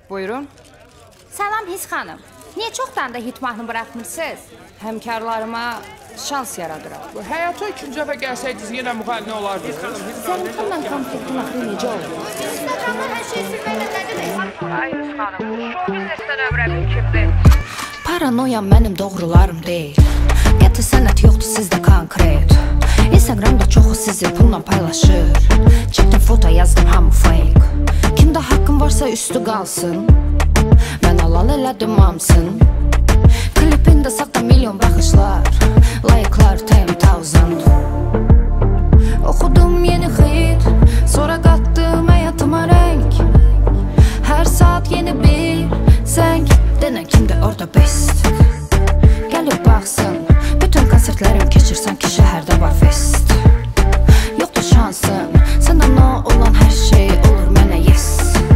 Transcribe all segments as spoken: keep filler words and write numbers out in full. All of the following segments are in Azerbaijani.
Buyurun. Salam His xanım. Niyə çoxdan da hit mahnı buraxmırsınız? Həmkarlarıma şans yaradıram. Həyata ikinci dəfə gəlsəydiniz yenə müğənni olardınız. Zəlimxanla konfliktin axı necə olur? Instagramda hər şey sürməklə nədir? Ay His xanım, bu şou biznesdən övrəmin kimdir? Paranoyam mənim doğrularım deyil. Qəti sənət yoxdur sizdə konkret. Instagramda çoxu sizi pulla paylaşır. Çəkdim foto yazdım hamı fake. Kimdə haqqım varsa üstü qalsın. Mən alan elədim hamsın. Klipində saxta milyon baxışlar. Like'lar ten thousand. Oxudum yeni xeyir. Sonra qatdım həyatıma rəng. Hər saat yeni bir zəng. Denən kimdə orada best. Gəlib baxsın. Bütün konsertlərim keçir sanki şəhərdə var fest. Yoxdur şansım. Səndən o olan hər şey olur mənə yes.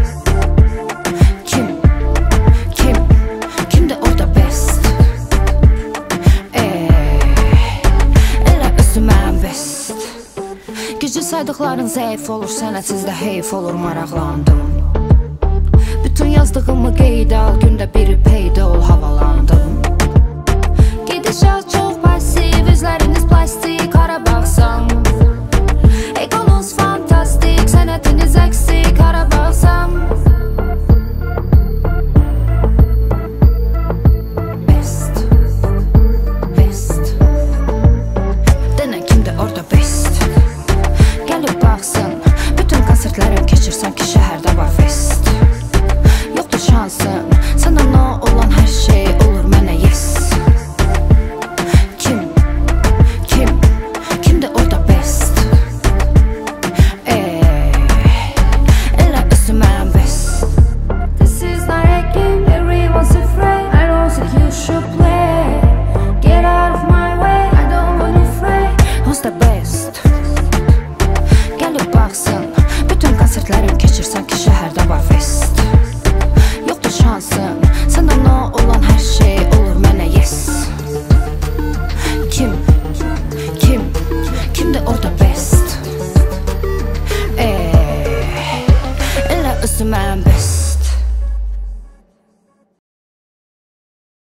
Kim? Kim? Kimdə orada best? Eee Elə özüməm best. Güclü saydıqların zəif olur. Sənətsizdə heyf olur maraqlandım. Bütün yazdığımı qeyd al. Gündə biri peyda